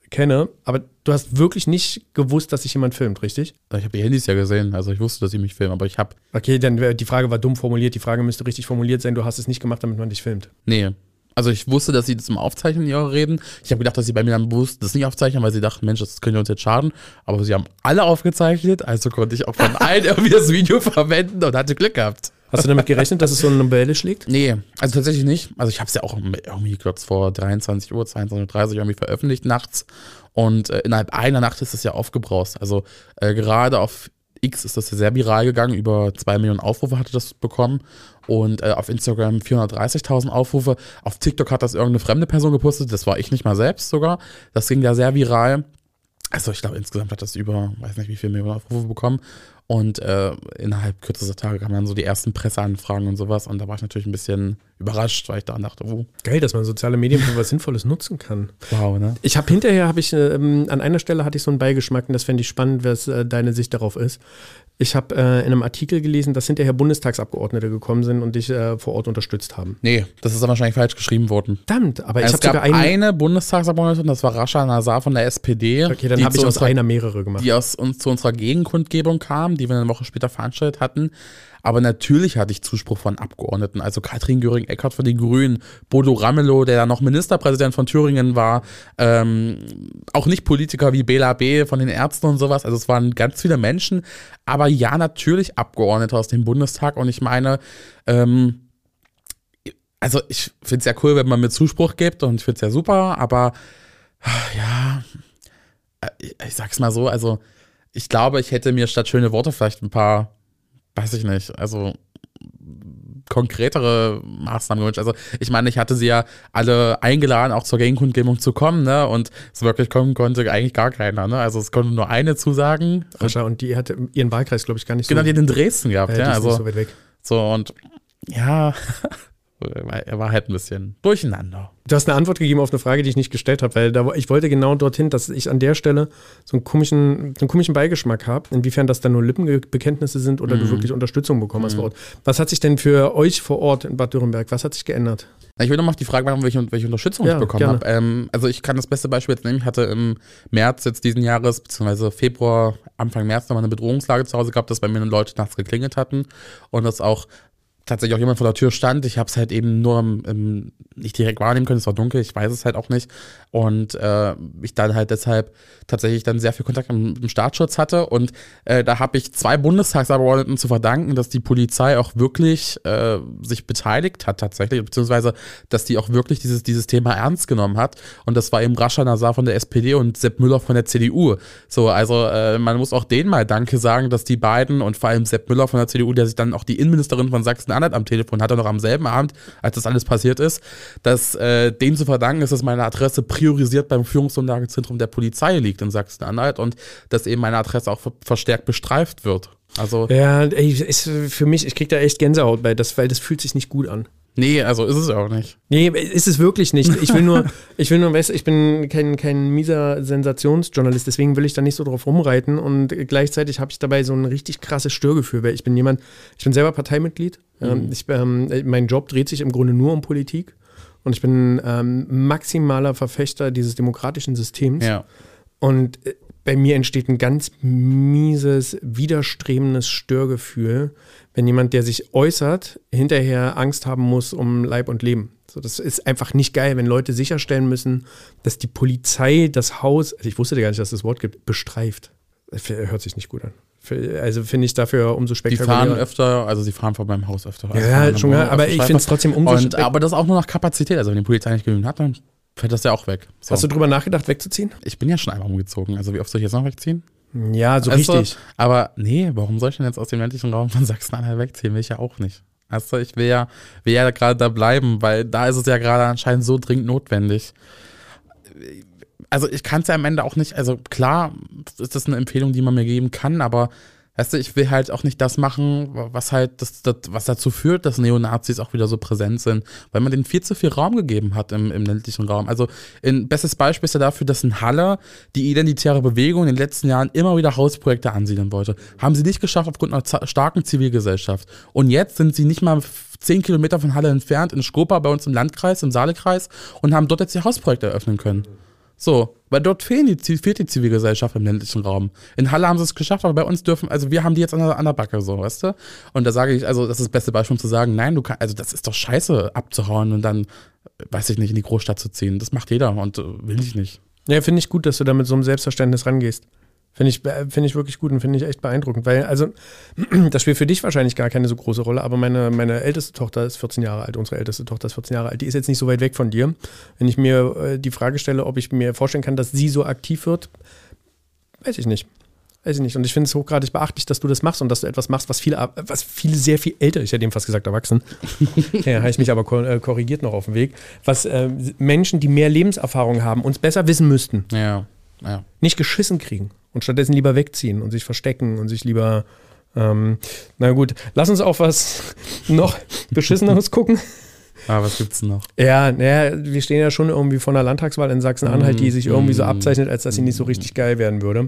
kenne, aber du hast wirklich nicht gewusst, dass sich jemand filmt, richtig? Ich habe die Handys ja gesehen, also ich wusste, dass sie mich filmen, aber ich habe... Okay, dann die Frage war dumm formuliert, die Frage müsste richtig formuliert sein, du hast es nicht gemacht, damit man dich filmt. Nee. Also ich wusste, dass sie das im Aufzeichnen ihrer Reden. Ich habe gedacht, dass sie bei mir dann bewusst das nicht aufzeichnen, weil sie dachten, Mensch, das könnte uns jetzt schaden. Aber sie haben alle aufgezeichnet, also konnte ich auch von allen irgendwie das Video verwenden und hatte Glück gehabt. Hast du damit gerechnet, dass es so eine Welle schlägt? Nee, also tatsächlich nicht. Also ich habe es ja auch irgendwie kurz vor 23 Uhr, 22:30 Uhr irgendwie veröffentlicht nachts. Und innerhalb einer Nacht ist es ja aufgebraust. Also gerade auf X ist das ja sehr viral gegangen. Über 2 Millionen Aufrufe hatte das bekommen. Und auf Instagram 430.000 Aufrufe. Auf TikTok hat das irgendeine fremde Person gepostet. Das war ich nicht mal selbst sogar. Das ging da sehr viral. Also ich glaube, insgesamt hat das über, weiß nicht wie viele Millionen Aufrufe bekommen. Und innerhalb kürzester Tage kamen dann so die ersten Presseanfragen und sowas. Und da war ich natürlich ein bisschen überrascht, weil ich da dachte, geil, dass man soziale Medien für was Sinnvolles nutzen kann. Wow, ne? Ich habe hinterher, an einer Stelle hatte ich so einen Beigeschmack und das fände ich spannend, was deine Sicht darauf ist. Ich habe in einem Artikel gelesen, dass hinterher Bundestagsabgeordnete gekommen sind und dich vor Ort unterstützt haben. Nee, das ist dann wahrscheinlich falsch geschrieben worden. Verdammt, aber ich es habe gab sogar eine Bundestagsabgeordnete, das war Rascha Nazar von der SPD. Okay, dann habe ich aus einer mehrere gemacht. Die zu unserer Gegenkundgebung kam, die wir eine Woche später veranstaltet hatten. Aber natürlich hatte ich Zuspruch von Abgeordneten, also Katrin Göring-Eckardt von den Grünen, Bodo Ramelow, der ja noch Ministerpräsident von Thüringen war, auch nicht Politiker wie Bela B. von den Ärzten und sowas, also es waren ganz viele Menschen, aber ja, natürlich Abgeordnete aus dem Bundestag und ich meine, also ich finde es ja cool, wenn man mir Zuspruch gibt und ich finde es ja super, aber ja, ich sag's mal so, also ich glaube, ich hätte mir statt schöne Worte vielleicht ein paar, weiß ich nicht, also konkretere Maßnahmen gewünscht. Also ich meine, ich hatte sie ja alle eingeladen, auch zur Gegenkundgebung zu kommen, ne? Und es wirklich kommen konnte eigentlich gar keiner, ne? Also es konnte nur eine zusagen. Rascha, und die hatte ihren Wahlkreis, glaube ich, gar nicht so. Genau, die hat in Dresden gehabt, ja. Die ist Also nicht so weit weg. so und ja, er war halt ein bisschen durcheinander. Du hast eine Antwort gegeben auf eine Frage, die ich nicht gestellt habe, weil ich wollte genau dorthin, dass ich an der Stelle so einen komischen Beigeschmack habe, inwiefern das dann nur Lippenbekenntnisse sind oder du wirklich Unterstützung bekommen hast vor Ort. Was hat sich denn für euch vor Ort in Bad Dürrenberg, was hat sich geändert? Ich will nochmal auf die Frage machen, welche Unterstützung ich bekommen habe. Also ich kann das beste Beispiel jetzt nehmen. Ich hatte im März jetzt diesen Jahres, beziehungsweise Februar, Anfang März nochmal eine Bedrohungslage zu Hause gehabt, dass bei mir Leute nachts geklingelt hatten und das auch tatsächlich auch jemand vor der Tür stand. Ich habe es halt eben nur nicht direkt wahrnehmen können. Es war dunkel, ich weiß es halt auch nicht. Und ich dann halt deshalb tatsächlich dann sehr viel Kontakt mit dem Staatsschutz hatte. Und da habe ich 2 Bundestagsabgeordneten zu verdanken, dass die Polizei auch wirklich sich beteiligt hat tatsächlich, beziehungsweise dass die auch wirklich dieses Thema ernst genommen hat. Und das war eben Rascha Nazar von der SPD und Sepp Müller von der CDU. So, also man muss auch denen mal Danke sagen, dass die beiden und vor allem Sepp Müller von der CDU, der sich dann auch die Innenministerin von Sachsen-Anhalt am Telefon hatte, noch am selben Abend, als das alles passiert ist, dass denen zu verdanken ist, dass meine Adresse priorisiert beim Führungsunterlagezentrum der Polizei liegt in Sachsen-Anhalt und dass eben meine Adresse auch verstärkt bestreift wird. Also ja, ist für mich, ich krieg da echt Gänsehaut bei, weil das fühlt sich nicht gut an. Nee, also ist es auch nicht. Nee, ist es wirklich nicht. Ich will nur, weißt du, ich bin kein mieser Sensationsjournalist, deswegen will ich da nicht so drauf rumreiten und gleichzeitig habe ich dabei so ein richtig krasses Störgefühl, weil ich bin selber Parteimitglied. Mein Job dreht sich im Grunde nur um Politik und ich bin maximaler Verfechter dieses demokratischen Systems. Ja. Und bei mir entsteht ein ganz mieses, widerstrebendes Störgefühl, wenn jemand, der sich äußert, hinterher Angst haben muss um Leib und Leben. So, das ist einfach nicht geil, wenn Leute sicherstellen müssen, dass die Polizei das Haus, also ich wusste gar nicht, dass es das Wort gibt, bestreift. Das hört sich nicht gut an. Also finde ich dafür umso spektakulärer. Die fahren öfter, also sie fahren vor meinem Haus öfter. Ja, schon klar, aber ich finde es trotzdem umso spektakulärer. Aber das auch nur nach Kapazität, also wenn die Polizei nicht genügend hat, dann fällt das ja auch weg. So. Hast du drüber nachgedacht, wegzuziehen? Ich bin ja schon einmal umgezogen, also wie oft soll ich jetzt noch wegziehen? Ja, so also, richtig. Aber nee, warum soll ich denn jetzt aus dem ländlichen Raum von Sachsen-Anhalt wegziehen? Will ich ja auch nicht. Also ich will ja gerade da bleiben, weil da ist es ja gerade anscheinend so dringend notwendig. Also ich kann es ja am Ende auch nicht, also klar ist das eine Empfehlung, die man mir geben kann, aber weißt du, ich will halt auch nicht das machen, was halt was dazu führt, dass Neonazis auch wieder so präsent sind, weil man denen viel zu viel Raum gegeben hat im ländlichen Raum. Also ein bestes Beispiel ist ja dafür, dass in Halle die identitäre Bewegung in den letzten Jahren immer wieder Hausprojekte ansiedeln wollte. Haben sie nicht geschafft aufgrund einer starken Zivilgesellschaft. Und jetzt sind sie nicht mal 10 Kilometer von Halle entfernt in Skopa bei uns im Landkreis, im Saalekreis und haben dort jetzt ihr Hausprojekt eröffnen können. So, weil dort fehlt die Zivilgesellschaft im ländlichen Raum. In Halle haben sie es geschafft, aber bei uns wir haben die jetzt an der Backe, so, weißt du? Und da sage ich, also das ist das beste Beispiel, um zu sagen, nein, also das ist doch scheiße, abzuhauen und dann, weiß ich nicht, in die Großstadt zu ziehen. Das macht jeder und will ich nicht. Ja, finde ich gut, dass du da mit so einem Selbstverständnis rangehst. Finde ich wirklich gut und finde ich echt beeindruckend, weil, also, das spielt für dich wahrscheinlich gar keine so große Rolle, aber meine älteste Tochter ist 14 Jahre alt, unsere älteste Tochter ist 14 Jahre alt, die ist jetzt nicht so weit weg von dir. Wenn ich mir die Frage stelle, ob ich mir vorstellen kann, dass sie so aktiv wird, weiß ich nicht. Und ich finde es hochgradig beachtlich, dass du das machst und dass du etwas machst, was viele sehr viel älter, ich hätte eben fast gesagt erwachsen, ja, habe ich mich aber korrigiert noch auf dem Weg, was Menschen, die mehr Lebenserfahrung haben, uns besser wissen müssten. Ja. Nicht geschissen kriegen und stattdessen lieber wegziehen und sich verstecken und sich lieber, na gut, lass uns auf was noch Beschisseneres gucken. Was gibt's denn noch? Ja, naja, wir stehen ja schon irgendwie vor einer Landtagswahl in Sachsen-Anhalt, die sich irgendwie so abzeichnet, als dass sie nicht so richtig geil werden würde.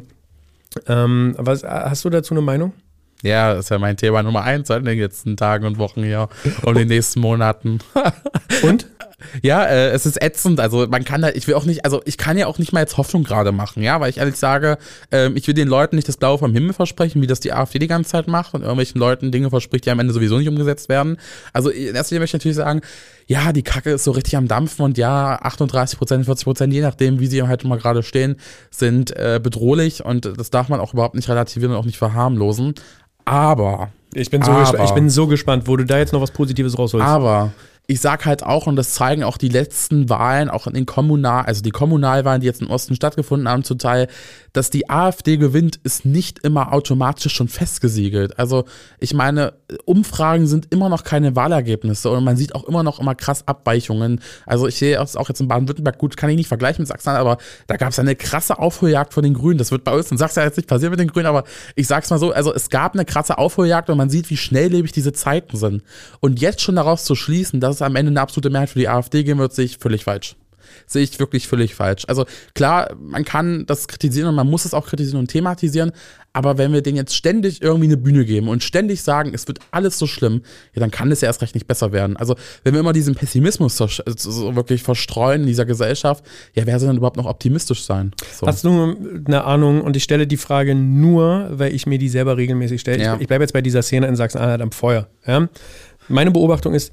Hast du dazu eine Meinung? Ja, das ist ja mein Thema Nummer 1 in den letzten Tagen und Wochen hier und den nächsten Monaten. Und? Ja, es ist ätzend, also man kann da, ich kann ja auch nicht mal jetzt Hoffnung gerade machen, ja, weil ich ehrlich sage, ich will den Leuten nicht das Blaue vom Himmel versprechen, wie das die AfD die ganze Zeit macht und irgendwelchen Leuten Dinge verspricht, die am Ende sowieso nicht umgesetzt werden. Also in erster Linie möchte ich natürlich sagen, ja, die Kacke ist so richtig am Dampfen und ja, 38%, 40%, je nachdem, wie sie halt mal gerade stehen, sind bedrohlich und das darf man auch überhaupt nicht relativieren und auch nicht verharmlosen. Aber ich bin so gespannt, wo du da jetzt noch was Positives rausholst. Aber ich sag halt auch, und das zeigen auch die letzten Wahlen, auch in den die Kommunalwahlen, die jetzt im Osten stattgefunden haben, zum Teil, dass die AfD gewinnt, ist nicht immer automatisch schon festgesiegelt. Also ich meine, Umfragen sind immer noch keine Wahlergebnisse und man sieht auch immer krass Abweichungen. Also ich sehe es auch jetzt in Baden-Württemberg, gut, kann ich nicht vergleichen mit Sachsen, aber da gab es eine krasse Aufholjagd von den Grünen. Das wird bei uns in Sachsen jetzt nicht passieren mit den Grünen, aber ich sag's mal so, also es gab eine krasse Aufholjagd und man sieht, wie schnelllebig diese Zeiten sind. Und jetzt schon daraus zu schließen, dass es am Ende eine absolute Mehrheit für die AfD geben wird, sehe ich völlig falsch. Sehe ich wirklich völlig falsch. Also klar, man kann das kritisieren und man muss es auch kritisieren und thematisieren, aber wenn wir denen jetzt ständig irgendwie eine Bühne geben und ständig sagen, es wird alles so schlimm, ja, dann kann es ja erst recht nicht besser werden. Also wenn wir immer diesen Pessimismus so wirklich verstreuen in dieser Gesellschaft, ja, wer soll denn überhaupt noch optimistisch sein? So. Hast du eine Ahnung, und ich stelle die Frage nur, weil ich mir die selber regelmäßig stelle. Ja. Ich bleibe jetzt bei dieser Szene in Sachsen-Anhalt am Feuer. Ja? Meine Beobachtung ist,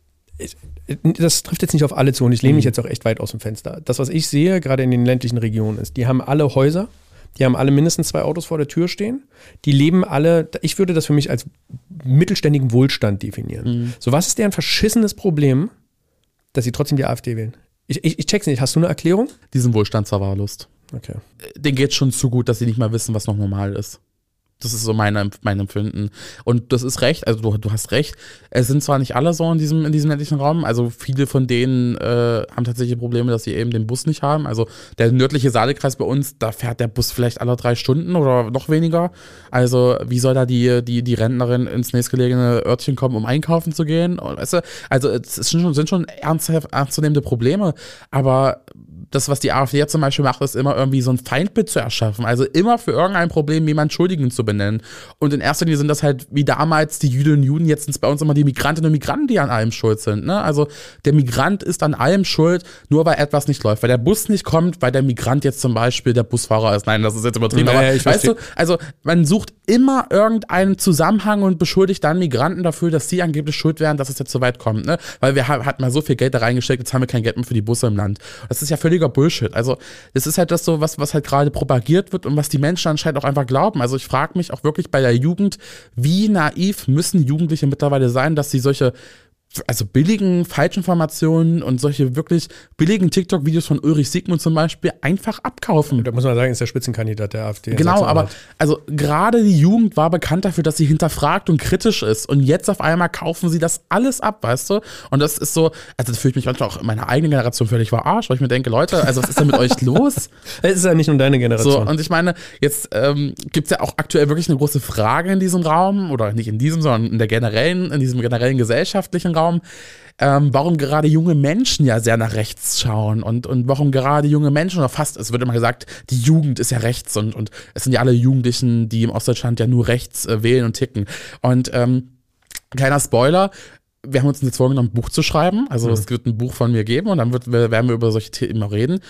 das trifft jetzt nicht auf alle zu und ich lehne mich jetzt auch echt weit aus dem Fenster. Das, was ich sehe, gerade in den ländlichen Regionen, ist, die haben alle Häuser, die haben alle mindestens 2 Autos vor der Tür stehen, die leben alle, ich würde das für mich als mittelständigen Wohlstand definieren. So, was ist deren verschissenes Problem, dass sie trotzdem die AfD wählen? Ich check's nicht. Hast du eine Erklärung? Diesen Wohlstandsverwahrlost. Okay. Denen geht's schon zu gut, dass sie nicht mal wissen, was noch normal ist. Das ist so mein Empfinden. Und das ist recht, also du hast recht. Es sind zwar nicht alle so in diesem ländlichen Raum, also viele von denen haben tatsächlich Probleme, dass sie eben den Bus nicht haben. Also der nördliche Saalekreis bei uns, da fährt der Bus vielleicht alle 3 Stunden oder noch weniger. Also wie soll da die Rentnerin ins nächstgelegene Örtchen kommen, um einkaufen zu gehen? Weißt du? Also es sind schon ernstzunehmende Probleme, aber das, was die AfD jetzt zum Beispiel macht, ist immer irgendwie so ein Feindbild zu erschaffen. Also immer für irgendein Problem jemanden Schuldigen zu benennen. Und in erster Linie sind das halt wie damals die Jüdinnen und Juden, jetzt sind es bei uns immer die Migrantinnen und Migranten, die an allem schuld sind. Ne? Also der Migrant ist an allem schuld, nur weil etwas nicht läuft. Weil der Bus nicht kommt, weil der Migrant jetzt zum Beispiel der Busfahrer ist. Nein, das ist jetzt übertrieben. Naja, aber weißt du, also man sucht immer irgendeinen Zusammenhang und beschuldigt dann Migranten dafür, dass sie angeblich schuld wären, dass es jetzt so weit kommt. Ne? Weil wir hatten mal so viel Geld da reingesteckt, jetzt haben wir kein Geld mehr für die Busse im Land. Das ist ja völliger Bullshit. Also das ist halt das so, was halt gerade propagiert wird und was die Menschen anscheinend auch einfach glauben. Also ich frage mich auch wirklich bei der Jugend, wie naiv müssen Jugendliche mittlerweile sein, dass sie solche billigen Falschinformationen und solche wirklich billigen TikTok-Videos von Ulrich Siegmund zum Beispiel einfach abkaufen. Da muss man sagen, ist der Spitzenkandidat der AfD. Genau, aber also gerade die Jugend war bekannt dafür, dass sie hinterfragt und kritisch ist und jetzt auf einmal kaufen sie das alles ab, weißt du? Und das ist so, also das fühle ich mich manchmal auch in meiner eigenen Generation völlig verarscht, weil ich mir denke, Leute, also was ist denn mit euch los? Es ist ja nicht nur deine Generation. So, und ich meine, jetzt gibt es ja auch aktuell wirklich eine große Frage in diesem Raum, oder nicht in diesem, sondern in diesem generellen gesellschaftlichen Raum, warum gerade junge Menschen ja sehr nach rechts schauen und warum gerade junge Menschen, oder fast, es wird immer gesagt, die Jugend ist ja rechts und es sind ja alle Jugendlichen, die im Ostdeutschland ja nur rechts wählen und ticken. Und kleiner Spoiler, wir haben uns jetzt vorgenommen, ein Buch zu schreiben, also es wird ein Buch von mir geben und dann werden wir über solche Themen reden.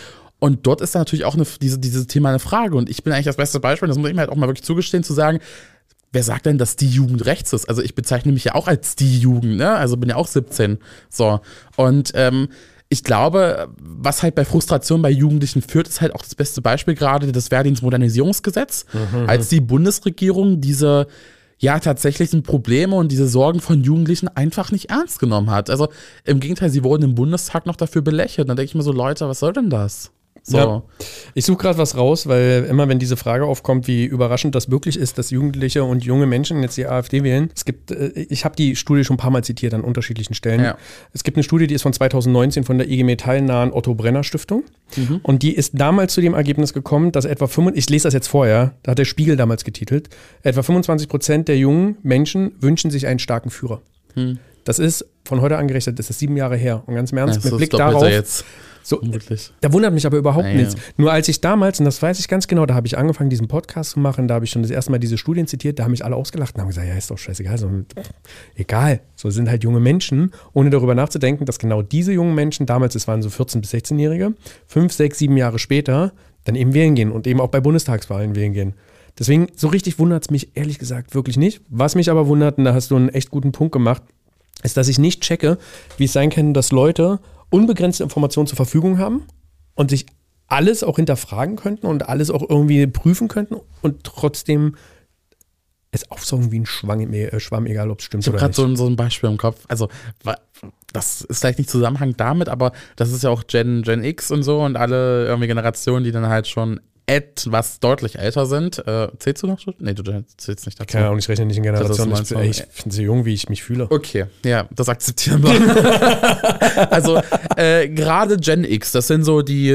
Und dort ist dann natürlich auch dieses Thema eine Frage. Und ich bin eigentlich das beste Beispiel, das muss ich mir halt auch mal wirklich zugestehen, zu sagen, wer sagt denn, dass die Jugend rechts ist? Also ich bezeichne mich ja auch als die Jugend, ne? Also bin ja auch 17. So. Und ich glaube, was halt bei Frustration bei Jugendlichen führt, ist halt auch das beste Beispiel gerade das Wehrdienstmodernisierungsgesetz, als die Bundesregierung diese tatsächlichen Probleme und diese Sorgen von Jugendlichen einfach nicht ernst genommen hat. Also im Gegenteil, sie wurden im Bundestag noch dafür belächelt. Dann denke ich mir so, Leute, was soll denn das? So. Ja. Ich suche gerade was raus, weil immer, wenn diese Frage aufkommt, wie überraschend das wirklich ist, dass Jugendliche und junge Menschen jetzt die AfD wählen. Ich habe die Studie schon ein paar Mal zitiert an unterschiedlichen Stellen. Ja. Es gibt eine Studie, die ist von 2019 von der IG Metall nahen Otto Brenner Stiftung. Und die ist damals zu dem Ergebnis gekommen, dass ich lese das jetzt vorher, da hat der Spiegel damals getitelt, etwa 25% der jungen Menschen wünschen sich einen starken Führer. Das ist von heute angerechnet, das ist 7 Jahre her. Und ganz im Ernst, mit Blick darauf. So, da wundert mich aber überhaupt nichts. Nur als ich damals, und das weiß ich ganz genau, da habe ich angefangen, diesen Podcast zu machen, da habe ich schon das erste Mal diese Studien zitiert, da haben mich alle ausgelacht und haben gesagt, ja, ist doch scheißegal, egal. So sind halt junge Menschen, ohne darüber nachzudenken, dass genau diese jungen Menschen, damals, es waren so 14- bis 16-Jährige, 5, 6, 7 Jahre später, dann eben wählen gehen und eben auch bei Bundestagswahlen wählen gehen. Deswegen, so richtig wundert es mich ehrlich gesagt wirklich nicht. Was mich aber wundert, und da hast du einen echt guten Punkt gemacht, ist, dass ich nicht checke, wie es sein kann, dass Leute unbegrenzte Informationen zur Verfügung haben und sich alles auch hinterfragen könnten und alles auch irgendwie prüfen könnten und trotzdem es aufsaugen wie ein Schwamm, egal ob es stimmt oder nicht. Ich habe gerade so ein Beispiel im Kopf. Also, das ist vielleicht nicht Zusammenhang damit, aber das ist ja auch Gen X und so und alle irgendwie Generationen, die dann halt schon etwas deutlich älter sind. Zählst du noch? Nee, du zählst nicht dazu. Keine Ahnung, ich rechne nicht in Generationen. Ich bin so jung, wie ich mich fühle. Okay, ja, das akzeptieren wir. Also, gerade Gen X, das sind so die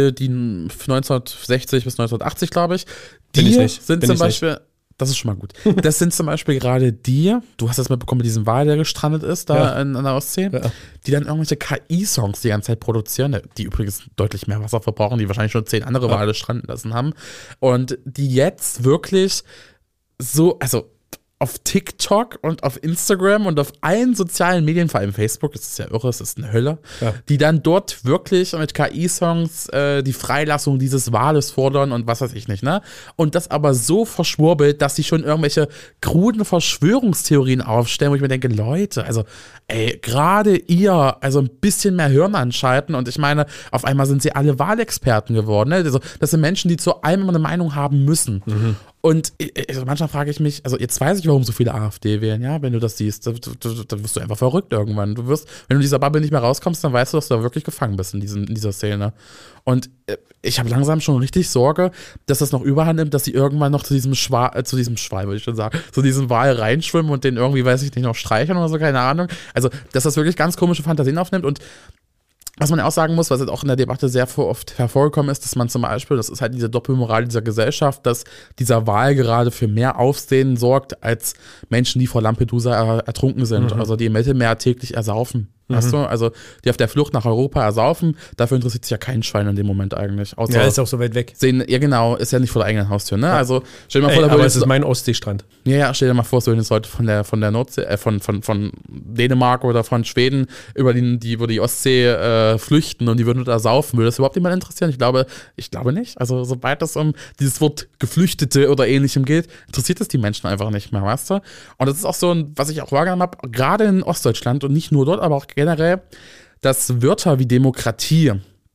1960 bis 1980, glaube ich. Die sind zum Beispiel... Das ist schon mal gut. Das sind zum Beispiel gerade du hast das mitbekommen mit diesem Wal, der gestrandet ist, da in der Ostsee, die dann irgendwelche KI-Songs die ganze Zeit produzieren, die übrigens deutlich mehr Wasser verbrauchen, die wahrscheinlich schon 10 andere Wale stranden lassen haben. Und die jetzt wirklich so, also auf TikTok und auf Instagram und auf allen sozialen Medien, vor allem Facebook, das ist ja irre, das ist eine Hölle, die dann dort wirklich mit KI-Songs die Freilassung dieses Wales fordern und was weiß ich nicht, ne? Und das aber so verschwurbelt, dass sie schon irgendwelche kruden Verschwörungstheorien aufstellen, wo ich mir denke, Leute, also gerade ihr, also ein bisschen mehr Hirn anschalten und ich meine, auf einmal sind sie alle Wahlexperten geworden, ne? Also das sind Menschen, die zu allem immer eine Meinung haben müssen. Und manchmal frage ich mich, also jetzt weiß ich, warum so viele AfD wählen, ja, wenn du das siehst, dann wirst du einfach verrückt irgendwann. Wenn du in dieser Bubble nicht mehr rauskommst, dann weißt du, dass du da wirklich gefangen bist in dieser Szene. Und ich habe langsam schon richtig Sorge, dass das noch Überhand nimmt, dass sie irgendwann noch zu diesem Schwal, würde ich schon sagen, zu diesem Wal reinschwimmen und den irgendwie, weiß ich nicht, noch streicheln oder so, keine Ahnung. Also, dass das wirklich ganz komische Fantasien aufnimmt und was man ja auch sagen muss, was jetzt auch in der Debatte sehr oft hervorgekommen ist, dass man zum Beispiel, das ist halt diese Doppelmoral dieser Gesellschaft, dass dieser Wal gerade für mehr Aufsehen sorgt als Menschen, die vor Lampedusa ertrunken sind, also die im Mittelmeer täglich ersaufen. Weißt du? Also die auf der Flucht nach Europa ersaufen, dafür interessiert sich ja kein Schwein in dem Moment eigentlich. Außer ja, ist auch so weit weg. Ja genau, ist ja nicht vor der eigenen Haustür, ne? Also stell dir mal vor, aber es ist mein Ostseestrand. Ja, stell dir mal vor, so wenn jetzt Leute von der Nordsee, von Dänemark oder von Schweden über die Ostsee flüchten und die würden da saufen, würde das überhaupt jemand interessieren? Ich glaube nicht. Also sobald es um dieses Wort Geflüchtete oder ähnlichem geht, interessiert es die Menschen einfach nicht mehr, weißt du? Und das ist auch so was ich auch wahrgenommen habe, gerade in Ostdeutschland und nicht nur dort, aber auch generell, dass Wörter wie Demokratie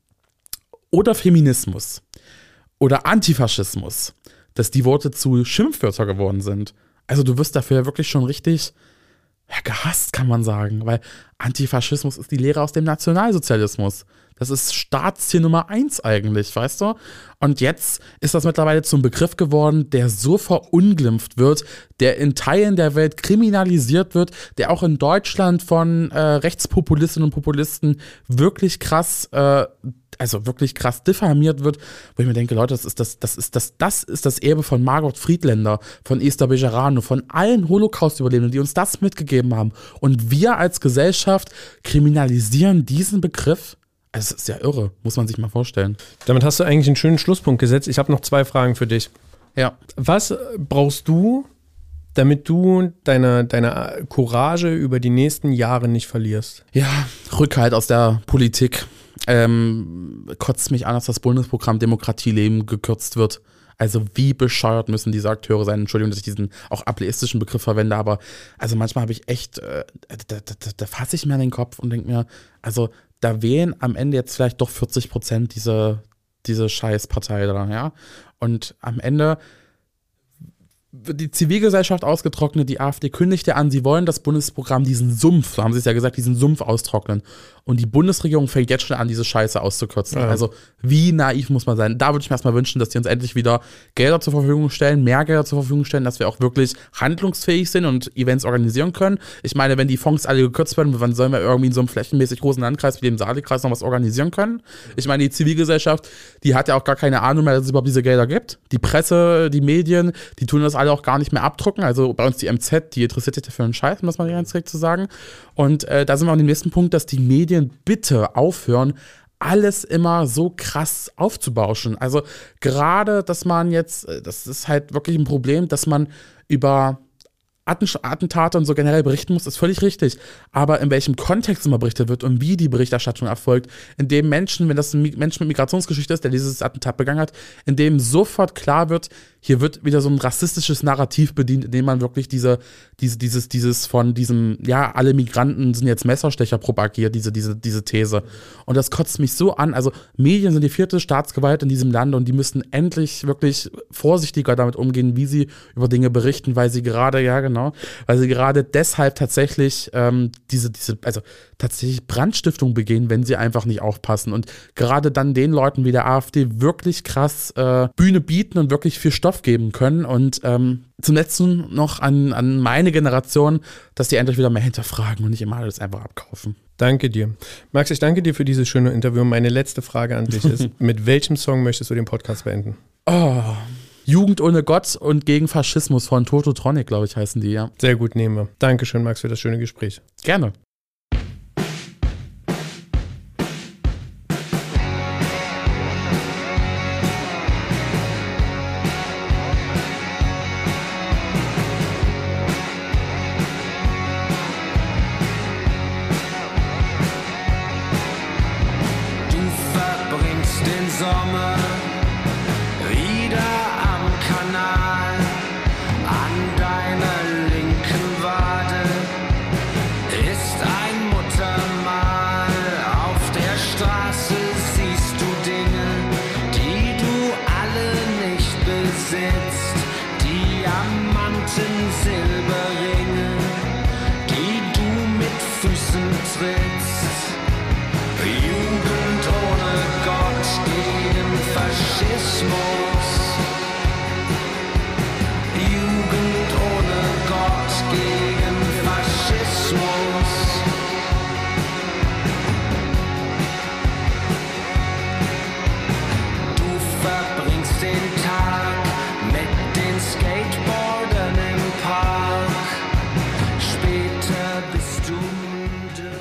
oder Feminismus oder Antifaschismus, dass die Worte zu Schimpfwörter geworden sind. Also du wirst dafür ja wirklich schon richtig gehasst, kann man sagen, weil Antifaschismus ist die Lehre aus dem Nationalsozialismus. Das ist Staatsziel Nummer 1 eigentlich, weißt du? Und jetzt ist das mittlerweile zum Begriff geworden, der so verunglimpft wird, der in Teilen der Welt kriminalisiert wird, der auch in Deutschland von Rechtspopulistinnen und Populisten wirklich krass diffamiert wird, wo ich mir denke, Leute, das ist das Erbe von Margot Friedländer, von Esther Bejarano, von allen Holocaust-Überlebenden, die uns das mitgegeben haben. Und wir als Gesellschaft kriminalisieren diesen Begriff. Also das ist ja irre, muss man sich mal vorstellen. Damit hast du eigentlich einen schönen Schlusspunkt gesetzt. Ich habe noch 2 Fragen für dich. Ja. Was brauchst du, damit du deine Courage über die nächsten Jahre nicht verlierst? Ja, Rückhalt aus der Politik. kotzt mich an, dass das Bundesprogramm Demokratie leben gekürzt wird. Also wie bescheuert müssen diese Akteure sein? Entschuldigung, dass ich diesen auch ableistischen Begriff verwende, aber also manchmal habe ich echt, da fasse ich mir an den Kopf und denke mir, also da wählen am Ende jetzt vielleicht doch 40% diese Scheißpartei da, ja. Und am Ende wird die Zivilgesellschaft ausgetrocknet, die AfD kündigt ja an, sie wollen das Bundesprogramm, diesen Sumpf, so haben sie es ja gesagt, diesen Sumpf austrocknen. Und die Bundesregierung fängt jetzt schon an, diese Scheiße auszukürzen. Ja. Also wie naiv muss man sein? Da würde ich mir erstmal wünschen, dass die uns endlich wieder Gelder zur Verfügung stellen, mehr Gelder zur Verfügung stellen, dass wir auch wirklich handlungsfähig sind und Events organisieren können. Ich meine, wenn die Fonds alle gekürzt werden, wann sollen wir irgendwie in so einem flächenmäßig großen Landkreis wie dem Saalekreis noch was organisieren können? Ich meine, die Zivilgesellschaft, die hat ja auch gar keine Ahnung mehr, dass es überhaupt diese Gelder gibt. Die Presse, die Medien, die tun das alle auch gar nicht mehr abdrucken. Also bei uns die MZ, die interessiert sich dafür einen Scheiß, muss man ganz direkt zu sagen. Und da sind wir an dem nächsten Punkt, dass die Medien bitte aufhören, alles immer so krass aufzubauschen. Also gerade, dass man jetzt, das ist halt wirklich ein Problem, dass man über Attentate und so generell berichten muss, ist völlig richtig. Aber in welchem Kontext immer berichtet wird und wie die Berichterstattung erfolgt, in dem Menschen, wenn das ein Mensch mit Migrationsgeschichte ist, der dieses Attentat begangen hat, in dem sofort klar wird, hier wird wieder so ein rassistisches Narrativ bedient, in dem man wirklich dieses von diesem, ja, alle Migranten sind jetzt Messerstecher propagiert, diese These. Und das kotzt mich so an. Also Medien sind die 4. Staatsgewalt in diesem Land und die müssen endlich wirklich vorsichtiger damit umgehen, wie sie über Dinge berichten, weil sie gerade, weil sie gerade deshalb tatsächlich tatsächlich Brandstiftung begehen, wenn sie einfach nicht aufpassen. Und gerade dann den Leuten wie der AfD wirklich krass Bühne bieten und wirklich viel Stoff geben können. Und zum Letzten noch an meine Generation, dass die endlich wieder mehr hinterfragen und nicht immer alles einfach abkaufen. Danke dir. Max, ich danke dir für dieses schöne Interview. Meine letzte Frage an dich ist, mit welchem Song möchtest du den Podcast beenden? Jugend ohne Gott und gegen Faschismus von Tototronic, glaube ich, heißen die, ja. Sehr gut, nehmen wir. Dankeschön, Max, für das schöne Gespräch. Gerne. Sommer wieder am Kanal, an deiner linken Wade ist ein Muttermal. Auf der Straße siehst du Dinge, die du alle nicht besitzt. Diamanten, Silberringe, die du mit Füßen trittst. Jugend ohne Gott gegen Faschismus. Jugend ohne Gott gegen Faschismus. Du verbringst den Tag mit den Skateboardern im Park. Später bist du müde.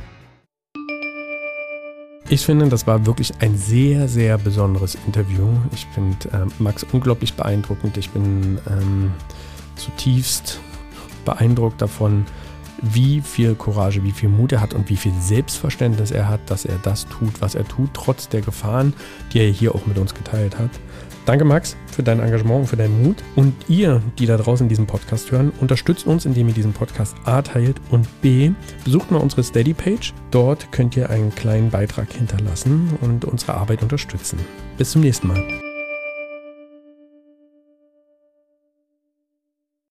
Ich finde, das war wirklich ein sehr, sehr besonderes Interview. Ich finde Max unglaublich beeindruckend. Ich bin zutiefst beeindruckt davon, wie viel Courage, wie viel Mut er hat und wie viel Selbstverständnis er hat, dass er das tut, was er tut, trotz der Gefahren, die er hier auch mit uns geteilt hat. Danke, Max, für dein Engagement und für deinen Mut. Und ihr, die da draußen diesen Podcast hören, unterstützt uns, indem ihr diesen Podcast A teilt und B, besucht mal unsere Steady-Page. Dort könnt ihr einen kleinen Beitrag hinterlassen und unsere Arbeit unterstützen. Bis zum nächsten Mal.